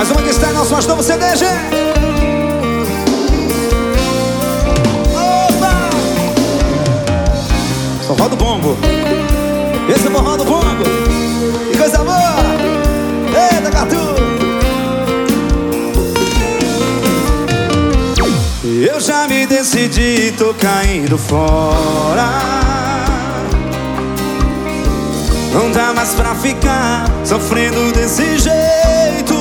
Mais uma que está em nosso mais novo CD, gente. Opa! Forró do Bongo. Esse é o forró do Bongo. Que coisa boa. Eita, Catu. Eu já me decidi, tô caindo fora. Não dá mais pra ficar sofrendo desse jeito.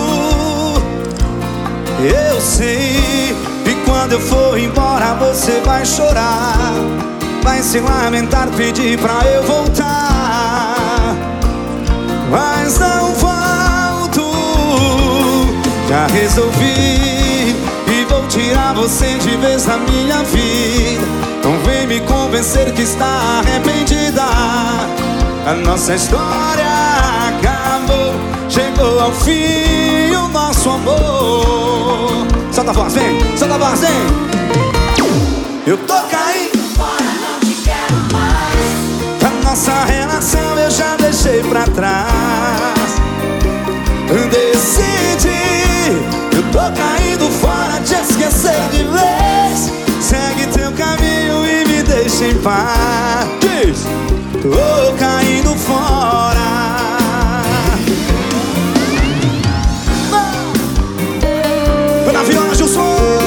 Eu sei que quando eu for embora você vai chorar, vai se lamentar, pedir pra eu voltar. Mas não volto, já resolvi e vou tirar você de vez da minha vida. Não vem me convencer que está arrependida. A nossa história acabou, chegou ao fim o nosso amor. Solta a voz, vem, solta a voz, vem. Eu tô caindo fora, não te quero mais. A nossa relação eu já deixei pra trás. Decidi, eu tô caindo fora, te esquecer de vez. Segue teu caminho e me deixa em paz. Diz. Tô caindo fora. Na viola, Gilson.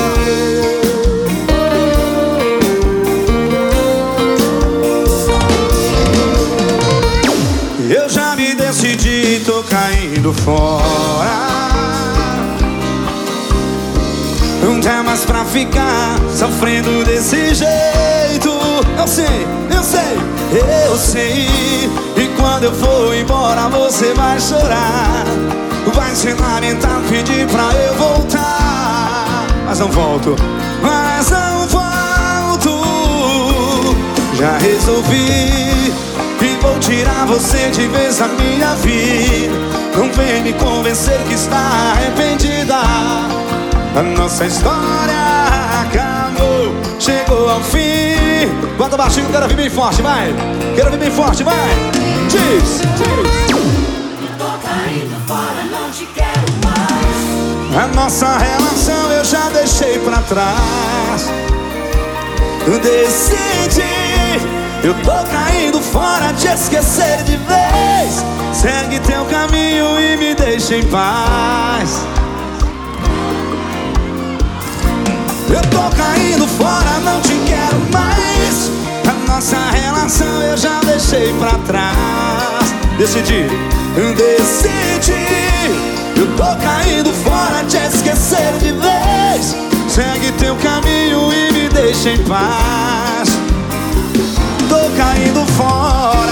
Eu já me decidi, tô caindo fora. Não dá mais pra ficar sofrendo desse jeito. Eu sei, eu sei, eu sei. E quando eu for embora você vai chorar, vai se lamentar, pedir pra eu voltar. Mas não volto, mas não volto. Já resolvi e vou tirar você de vez da minha vida. Não vem me convencer que está arrependida. A nossa história acabou, chegou ao fim. Bota baixinho, quero ouvir bem forte, vai. Quero ouvir bem forte, vai. Diz, diz. Tô caindo fora, não te quero mais. A nossa relação eu já deixei pra trás. Decidi, eu tô caindo fora, te esquecer de vez. Segue teu caminho e me deixa em paz. Eu tô caindo fora, não te quero mais. A nossa relação eu já deixei pra trás. Decidi, eu tô caindo fora, te esquecer de vez. Segue teu caminho e me deixa em paz. Tô caindo fora.